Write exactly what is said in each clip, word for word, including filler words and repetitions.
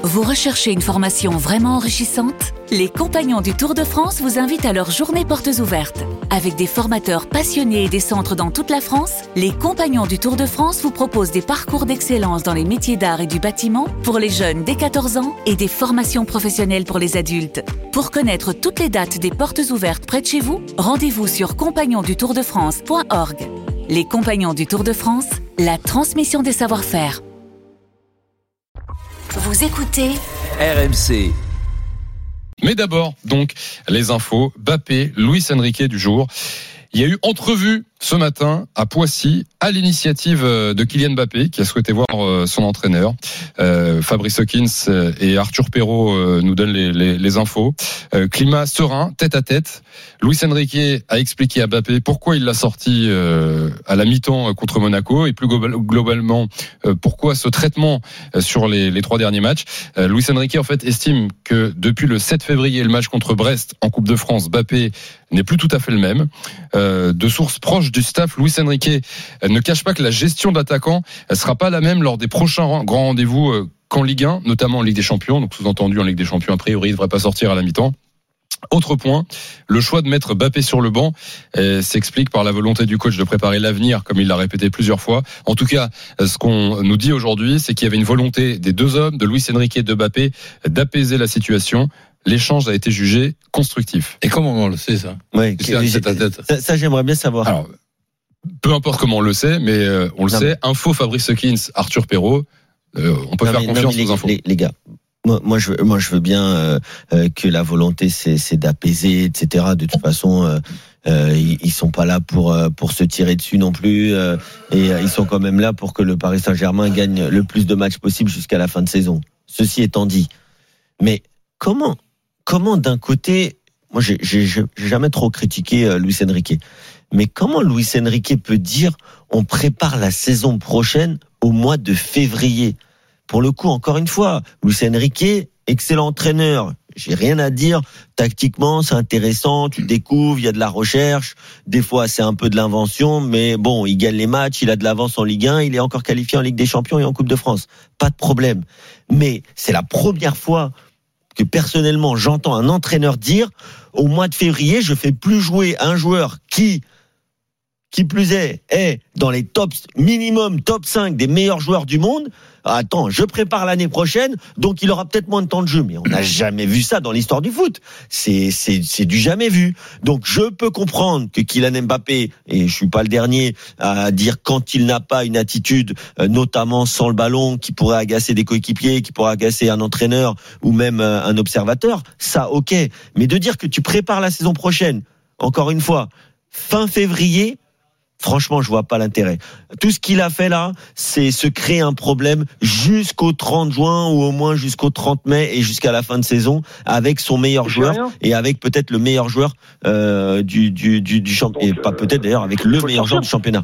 Vous recherchez une formation vraiment enrichissante ? Les Compagnons du Tour de France vous invitent à leur journée portes ouvertes. Avec des formateurs passionnés et des centres dans toute la France, les Compagnons du Tour de France vous proposent des parcours d'excellence dans les métiers d'art et du bâtiment pour les jeunes dès quatorze ans et des formations professionnelles pour les adultes. Pour connaître toutes les dates des portes ouvertes près de chez vous, rendez-vous sur compagnons du tour de france point org. Les Compagnons du Tour de France, la transmission des savoir-faire. Vous écoutez R M C. Mais d'abord, donc, les infos. Mbappé, Luis Enrique du jour. Il y a eu entrevue ce matin à Poissy, à l'initiative de Kylian Mbappé, qui a souhaité voir son entraîneur. Euh, Fabrice Hawkins et Arthur Perrault nous donnent les, les, les infos. Euh, climat serein, tête à tête. Luis Enrique a expliqué à Mbappé pourquoi il l'a sorti euh, à la mi-temps contre Monaco et plus globalement euh, pourquoi ce traitement sur les, les trois derniers matchs. Euh, Luis Enrique en fait estime que depuis le sept février, le match contre Brest en Coupe de France, Mbappé n'est plus tout à fait le même. Euh, de sources proches du staff, Luis Enrique ne cache pas que la gestion de l'attaquant ne sera pas la même lors des prochains grands rendez-vous qu'en Ligue un, notamment en Ligue des Champions. Donc sous-entendu en Ligue des Champions, a priori, il ne devrait pas sortir à la mi-temps. Autre point, le choix de mettre Mbappé sur le banc euh, s'explique par la volonté du coach de préparer l'avenir, comme il l'a répété plusieurs fois. En tout cas, ce qu'on nous dit aujourd'hui, c'est qu'il y avait une volonté des deux hommes, de Luis Enrique et de Mbappé, d'apaiser la situation. L'échange a été jugé constructif. Et comment on le sait, ça ? Oui, ça, ça j'aimerais bien savoir. Alors, peu importe comment on le sait, mais euh, on le non, sait. Mais... Info Fabrice Hawkins, Arthur Perrault. Euh, on peut non, faire mais, confiance non, aux les, infos. Les, les gars, moi, moi, je, moi, je veux bien euh, euh, que la volonté, c'est, c'est d'apaiser, et cetera. De toute façon, euh, euh, ils, ils sont pas là pour euh, pour se tirer dessus non plus, euh, et euh, ils sont quand même là pour que le Paris Saint-Germain gagne le plus de matchs possible jusqu'à la fin de saison. Ceci étant dit, mais comment comment d'un côté, moi, j'ai, j'ai, j'ai jamais trop critiqué euh, Luis Enrique. Mais comment Luis Enrique peut dire on prépare la saison prochaine au mois de février ? Pour le coup, encore une fois, Luis Enrique, excellent entraîneur. J'ai rien à dire. Tactiquement, c'est intéressant. Tu découvres, il y a de la recherche. Des fois, c'est un peu de l'invention. Mais bon, il gagne les matchs, il a de l'avance en Ligue un. Il est encore qualifié en Ligue des Champions et en Coupe de France. Pas de problème. Mais c'est la première fois que personnellement, j'entends un entraîneur dire au mois de février, je fais plus jouer un joueur qui... qui plus est, est dans les tops, minimum top cinq des meilleurs joueurs du monde. Attends, je prépare l'année prochaine, donc il aura peut-être moins de temps de jeu. Mais on n'a jamais vu ça dans l'histoire du foot. C'est, c'est, c'est du jamais vu. Donc je peux comprendre que Kylian Mbappé, et je suis pas le dernier à dire quand il n'a pas une attitude, notamment sans le ballon, qui pourrait agacer des coéquipiers, qui pourrait agacer un entraîneur ou même un observateur, ça ok. Mais de dire que tu prépares la saison prochaine, encore une fois, fin février, franchement, je vois pas l'intérêt. Tout ce qu'il a fait là, c'est se créer un problème jusqu'au trente juin ou au moins jusqu'au trente mai et jusqu'à la fin de saison avec son meilleur joueur et avec peut-être le meilleur joueur euh, du du du, du championnat, et pas peut-être d'ailleurs avec le meilleur joueur du championnat.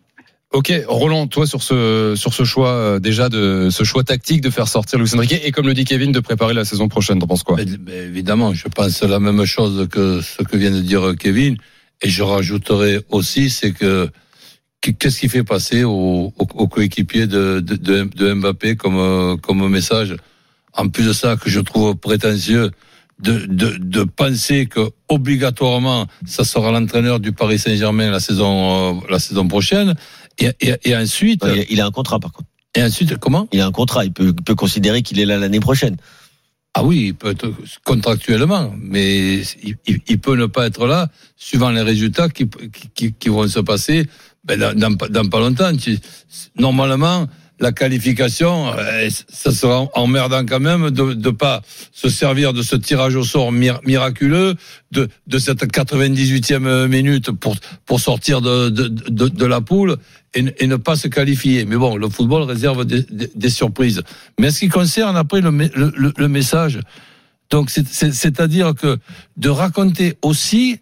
Ok, Roland, toi sur ce sur ce choix euh, déjà de ce choix tactique de faire sortir Luis Enrique et comme le dit Kevin de préparer la saison prochaine, t'en penses quoi ? mais, mais évidemment, je pense la même chose que ce que vient de dire Kevin. Et je rajouterais aussi, c'est que qu'est-ce qui fait passer aux, aux, aux coéquipiers de, de, de Mbappé comme, comme message, en plus de ça que je trouve prétentieux, de, de, de penser que obligatoirement ça sera l'entraîneur du Paris Saint-Germain la saison, la saison prochaine, et, et, et ensuite. Ouais, il a un contrat par contre. Et ensuite, comment ? Il a un contrat, il peut, il peut considérer qu'il est là l'année prochaine. Ah oui, il peut être contractuellement, mais il, il, il peut ne pas être là suivant les résultats qui, qui, qui vont se passer ben dans, dans, dans pas longtemps. Normalement, la qualification, ça sera emmerdant quand même de ne pas se servir de ce tirage au sort miraculeux, de, de cette quatre-vingt-dix-huitième minute pour, pour sortir de, de, de, de la poule et, et ne pas se qualifier. Mais bon, le football réserve des, des, des surprises. Mais en ce qui concerne après le, le, le message, donc c'est, c'est, c'est-à-dire que de raconter aussi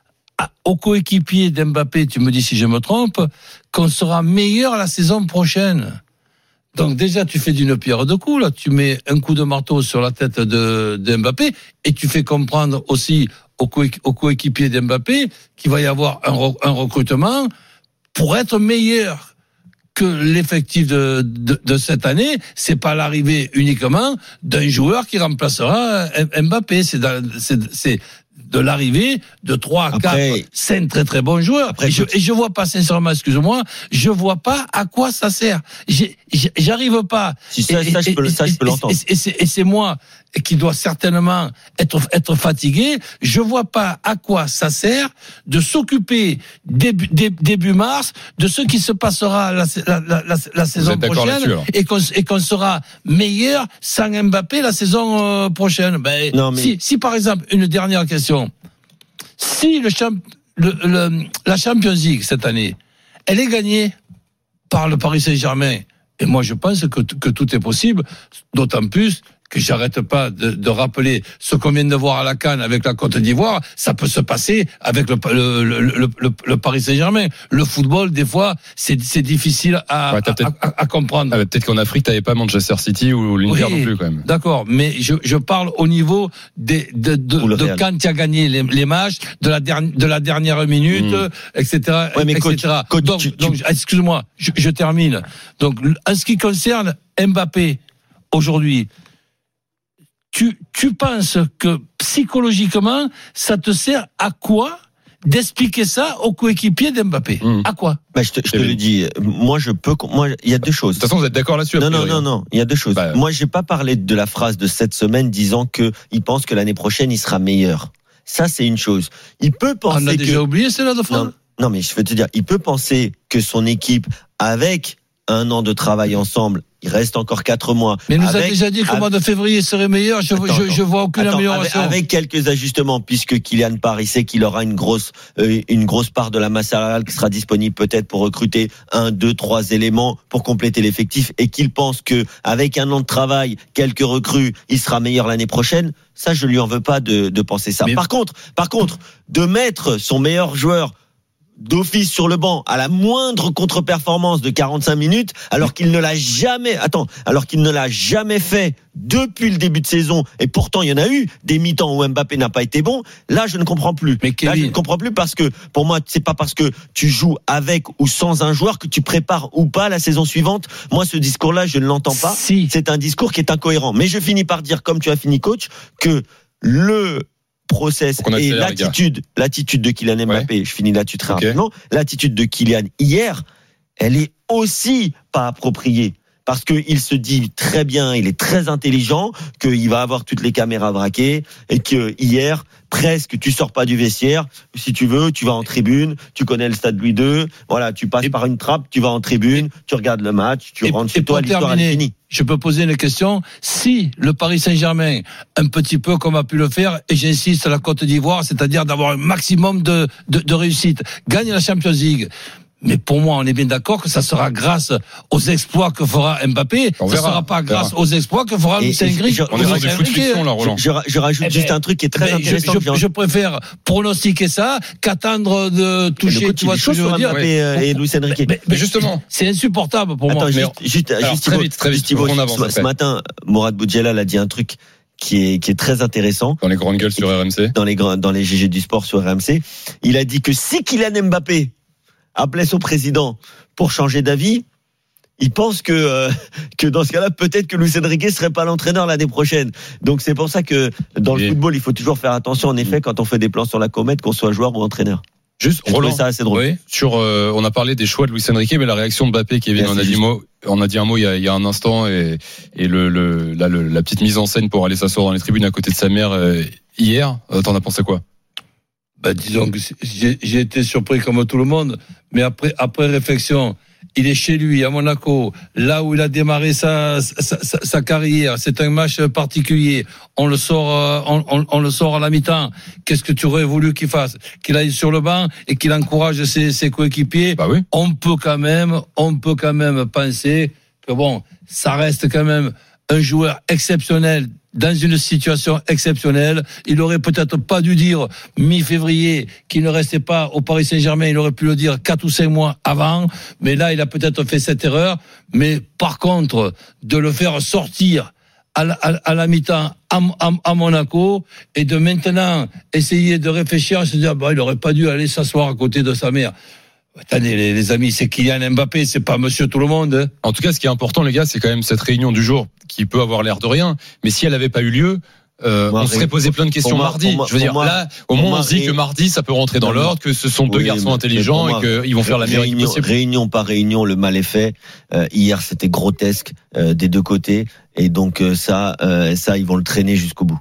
aux coéquipiers d'Mbappé, tu me dis si je me trompe, qu'on sera meilleur la saison prochaine. Donc déjà, tu fais d'une pierre deux coups, là. Tu mets un coup de marteau sur la tête de, de Mbappé et tu fais comprendre aussi aux, coéqu- aux coéquipiers d'Mbappé qu'il va y avoir un, re- un recrutement pour être meilleur que l'effectif de, de, de cette année, c'est pas l'arrivée uniquement d'un joueur qui remplacera Mbappé. C'est, c'est, c'est de l'arrivée de trois à quatre, cinq très très bons joueurs. Après, et, je, et je vois pas, sincèrement, excuse-moi, je vois pas à quoi ça sert. J'ai, j'arrive pas. Si ça, et, ça, je peux, et, ça, je peux et, l'entendre. Et, et, c'est, et c'est moi qui dois certainement être, être fatigué. Je vois pas à quoi ça sert de s'occuper début, début mars de ce qui se passera la, la, la, la, la saison prochaine et qu'on, et qu'on sera meilleur sans Mbappé la saison euh, prochaine. Ben, non, mais... si, si par exemple, une dernière question, si le, champ, le, le la Champions League cette année, elle est gagnée par le Paris Saint-Germain, et moi je pense que, que tout est possible, d'autant plus que j'arrête pas de, de rappeler ce qu'on vient de voir à la CAN avec la Côte d'Ivoire, ça peut se passer avec le, le, le, le, le, le Paris Saint-Germain. Le football, des fois, c'est, c'est difficile à, ouais, à, à, à comprendre. Ah, peut-être qu'en Afrique, t'avais pas Manchester City ou l'Inter oui, non plus, quand même. D'accord, mais je, je parle au niveau des, de, de, de, de quand tu as gagné les, les matchs, de la, dernière, de la dernière minute, mmh. et cetera, ouais, mais et cetera. Coach, coach, donc, tu, donc, tu... excuse-moi, je, je termine. Donc, en ce qui concerne Mbappé, aujourd'hui, Tu, tu penses que psychologiquement, ça te sert à quoi d'expliquer ça aux coéquipiers d'Mbappé? Mmh. À quoi? Bah, je te, je te le dis. Moi, je peux. Moi, il y a deux choses. De toute façon, vous êtes d'accord là-dessus? Non, non, non, non. Il y a deux choses. Bah, moi, j'ai pas parlé de la phrase de cette semaine disant que il pense que l'année prochaine, il sera meilleur. Ça, c'est une chose. Il peut penser. On a que... déjà oublié celle-là de France. Non, non, mais je veux te dire, il peut penser que son équipe, avec un an de travail ensemble, il reste encore quatre mois. Mais il nous avec, a déjà dit que le mois de février serait meilleur. Je, attends, je, je vois aucune attends, amélioration. Avec, avec quelques ajustements, puisque Kylian Paris sait qu'il aura une grosse, euh, une grosse part de la masse salariale qui sera disponible peut-être pour recruter un, deux, trois éléments pour compléter l'effectif, et qu'il pense que avec un an de travail, quelques recrues, il sera meilleur l'année prochaine. Ça, je lui en veux pas de, de penser ça. Mais... Par contre, par contre, de mettre son meilleur joueur d'office sur le banc à la moindre contre-performance de quarante-cinq minutes, alors qu'il ne l'a jamais, attends, alors qu'il ne l'a jamais fait depuis le début de saison, et pourtant il y en a eu des mi-temps où Mbappé n'a pas été bon. Là, je ne comprends plus. Mais Kevin... Là, je ne comprends plus parce que pour moi, c'est pas parce que tu joues avec ou sans un joueur que tu prépares ou pas la saison suivante. Moi, ce discours-là, je ne l'entends pas. Si. C'est un discours qui est incohérent. Mais je finis par dire, comme tu as fini, coach, que le process et l'attitude, l'attitude de Kylian Mbappé, ouais. Je finis là-dessus très okay. rapidement, l'attitude de Kylian hier, elle est aussi pas appropriée. Parce qu'il se dit très bien, il est très intelligent, qu'il va avoir toutes les caméras braquées, et que hier, presque, tu sors pas du vestiaire. Si tu veux, tu vas en tribune, tu connais le stade Louis deux, voilà, tu passes et par une trappe, tu vas en tribune, tu regardes le match, tu et rentres chez toi, l'histoire est finie. Je peux poser une question. Si le Paris Saint-Germain, un petit peu comme a pu le faire, et j'insiste à la Côte d'Ivoire, c'est-à-dire d'avoir un maximum de, de, de réussite, gagne la Champions League, mais pour moi, on est bien d'accord que ça sera grâce aux exploits que fera Mbappé. On ça ne sera pas grâce aux exploits que fera Luis Enrique. On est dans des foot fiction, là, Roland. Je, je, je rajoute eh juste ben, un truc qui est très eh ben, intéressant. Je, je, je préfère pronostiquer ça qu'attendre de toucher, tu vois ce que je veux dire. Mbappé et Luis Enrique. Mais, mais justement, c'est insupportable pour Attends, moi. Juste, juste, alors, juste très vite, très vite. Thibaut, on avance. Ce matin, Mourad Boudjelal a dit un truc qui est qui est très intéressant. Dans les grandes gueules sur R M C. Dans les dans les G G du sport sur R M C, il a dit que si Kylian Mbappé appelait son président pour changer d'avis, il pense que euh, que dans ce cas-là, peut-être que Luis Enrique serait pas l'entraîneur l'année prochaine. Donc c'est pour ça que dans le Et... football, il faut toujours faire attention, en effet, quand on fait des plans sur la comète, qu'on soit joueur ou entraîneur. Juste, je Roland, ça assez drôle. Oui, sur, euh, on a parlé des choix de Luis Enrique, mais la réaction de Mbappé, Kevin, on a dit mot, on a dit un mot il y a, il y a un instant, et, et le, le, là, le, la petite mise en scène pour aller s'asseoir dans les tribunes à côté de sa mère euh, hier. Euh, t'en as pensé quoi? Bah, disons que j'ai, j'ai été surpris comme tout le monde, mais après, après réflexion, il est chez lui, à Monaco, là où il a démarré sa, sa, sa, sa carrière. C'est un match particulier. On le sort, on, on, on le sort à la mi-temps. Qu'est-ce que tu aurais voulu qu'il fasse? Qu'il aille sur le banc et qu'il encourage ses, ses coéquipiers. Bah oui. On peut quand même, on peut quand même penser que bon, ça reste quand même un joueur exceptionnel dans une situation exceptionnelle. Il aurait peut-être pas dû dire mi-février qu'il ne restait pas au Paris Saint-Germain. Il aurait pu le dire quatre ou cinq mois avant. Mais là, il a peut-être fait cette erreur. Mais par contre, de le faire sortir à la, à, à la mi-temps à, à, à Monaco et de maintenant essayer de réfléchir et se dire, bah, il aurait pas dû aller s'asseoir à côté de sa mère. Attendez, les, les amis, c'est Kylian Mbappé, c'est pas Monsieur Tout le Monde. Hein. En tout cas, ce qui est important, les gars, c'est quand même cette réunion du jour qui peut avoir l'air de rien, mais si elle n'avait pas eu lieu. Euh, moi, on serait posé plein de questions moi, mardi. Moi, je veux dire, moi, là, au moins, on se dit ré... que mardi, ça peut rentrer dans l'ordre, que ce sont deux oui, garçons mais, intelligents mais et qu'ils vont faire la meilleure équipe possible. Réunion par réunion, le mal est fait. Euh, hier, c'était grotesque euh, des deux côtés, et donc euh, ça, euh, ça, ils vont le traîner jusqu'au bout.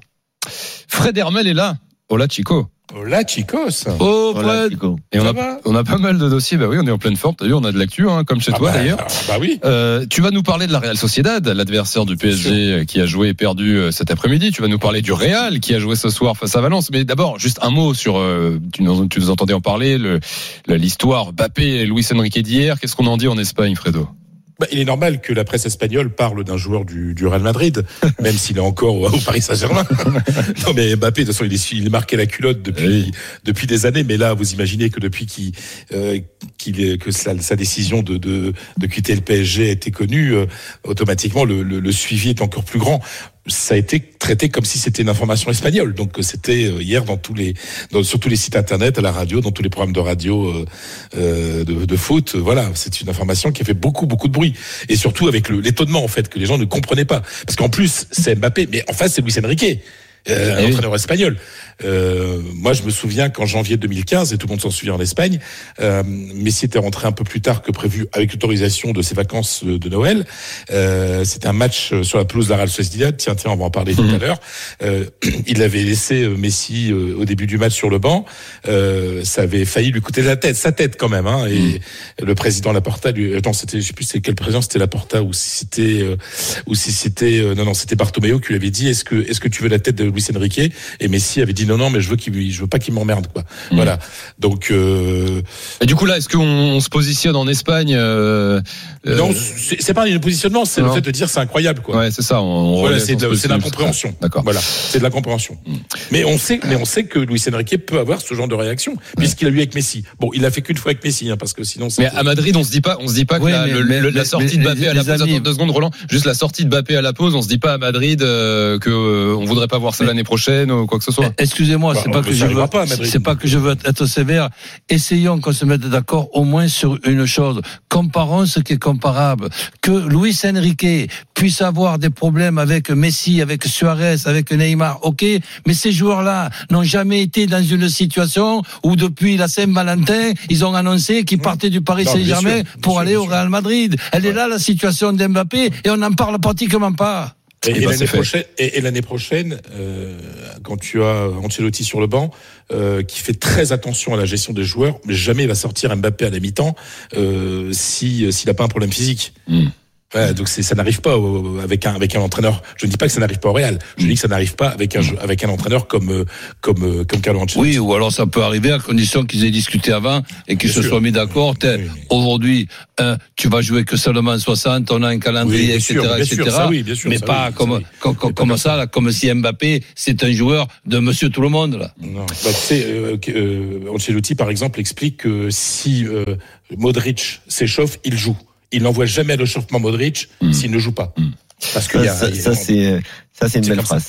Fred Hermel est là. Hola, Chico. Hola, chicos. Oh, Hola, Chico. Et on a, on a pas mal de dossiers. Bah oui, on est en pleine forme. T'as vu, on a de l'actu, hein, comme chez ah toi bah, d'ailleurs. Bah oui. Euh, tu vas nous parler de la Real Sociedad, l'adversaire du P S G qui a joué et perdu cet après-midi. Tu vas nous parler du Real qui a joué ce soir face à Valence. Mais d'abord, juste un mot sur. Euh, tu, nous, tu nous entendais en parler, le, l'histoire Mbappé et Luis Enrique d'hier. Qu'est-ce qu'on en dit en Espagne, Fredo? Bah, il est normal que la presse espagnole parle d'un joueur du, du Real Madrid, même s'il est encore au, au Paris Saint-Germain. Non, mais Mbappé, de toute façon, il est, il est marqué la culotte depuis, oui. depuis des années. Mais là, vous imaginez que depuis qu'il, euh, qu'il, que sa, sa décision de, de, de quitter le P S G a été connue, euh, automatiquement, le, le, le suivi est encore plus grand. Ça a été traité comme si c'était une information espagnole. Donc c'était hier dans tous les, dans, sur tous les sites internet, à la radio, dans tous les programmes de radio euh, euh, de, de foot. Voilà, c'est une information qui a fait beaucoup beaucoup de bruit et surtout avec le, l'étonnement en fait que les gens ne comprenaient pas. Parce qu'en plus c'est Mbappé, mais en face c'est Luis Enrique. Euh, un entraîneur espagnol. Euh, moi, je me souviens qu'en janvier deux mille quinze, et tout le monde s'en souvient en Espagne, euh, Messi était rentré un peu plus tard que prévu avec l'autorisation de ses vacances de Noël. Euh, c'était un match sur la pelouse de la Real Sociedad. Tiens, tiens, on va en parler mmh. tout à l'heure. Euh, il avait laissé Messi euh, au début du match sur le banc. Euh, ça avait failli lui coûter la tête, sa tête quand même. Hein, et mmh. le président Laporta, lui, attends, c'était, je sais plus c'est quel président, c'était Laporta ou si c'était, euh, ou si c'était, euh, non, non, c'était Bartomeu qui lui avait dit, est-ce que, est-ce que tu veux la tête de Luis Enrique? Et Messi avait dit non non mais je veux qu'il je veux pas qu'il m'emmerde quoi. Mmh. Voilà. Donc euh... et du coup là est-ce qu'on on se positionne en Espagne euh... Non, c'est, c'est pas un positionnement, c'est non. le fait de dire c'est incroyable quoi. Ouais, c'est ça, on, on voilà, c'est de, c'est de l'incompréhension. D'accord. Voilà, c'est de la compréhension. Mmh. Mais on sait mais on sait que Luis Enrique peut avoir ce genre de réaction ouais. puisqu'il a eu avec Messi. Bon, il l'a fait qu'une fois avec Messi hein, parce que sinon c'est... Mais à Madrid, on se dit pas on se dit pas que ouais, la, mais, le, mais, le, la sortie mais, de Mbappé à la pause attends deux secondes Roland, juste la sortie de Mbappé à la pause, on se dit pas à Madrid euh, que euh, on voudrait pas voir ça mais, l'année prochaine ou quoi que ce soit. Excusez-moi, bah, c'est pas que je veux pas, c'est pas que je veux être sévère. Essayons qu'on se mette d'accord au moins sur une chose. Comparons ce qui est comparable. Que Luis Enrique puisse avoir des problèmes avec Messi, avec Suarez, avec Neymar, ok, mais ces joueurs-là n'ont jamais été dans une situation où depuis la Saint-Valentin, ils ont annoncé qu'ils partaient du Paris Saint-Germain sûr, pour sûr, aller au Real Madrid. Elle ouais. est là la situation d'Mbappé et on n'en parle pratiquement pas. Et, et, et, l'année prochaine, et, et l'année prochaine, euh, quand tu as Ancelotti sur le banc, euh, qui fait très attention à la gestion des joueurs, mais jamais il va sortir Mbappé à la mi-temps euh, si s'il n'a pas un problème physique. Mm. Ouais, donc c'est, ça n'arrive pas au, avec un avec un entraîneur. Je ne dis pas que ça n'arrive pas au Real. Je dis que ça n'arrive pas avec un avec un entraîneur comme comme comme Carlo Ancelotti. Oui, ou alors ça peut arriver à condition qu'ils aient discuté avant et qu'ils Bien se sûr. soient mis d'accord. Oui, oui. Aujourd'hui, hein, tu vas jouer que seulement soixante. On a un calendrier, oui, et cetera, et cetera. Sûr, ça, oui, bien sûr, mais ça, pas oui, comme ça, oui. comme, comme, comme ça, là, comme si Mbappé c'est un joueur de Monsieur Tout le Monde là. Non. Bah, tu sais, euh, euh, Ancelotti par exemple explique que si euh, Modric s'échauffe, il joue. Il n'envoie jamais à l'échauffement Modric mmh. s'il ne joue pas. Mmh. Parce que ça, y a, ça, y a, ça, c'est, ça, c'est une belle phrase.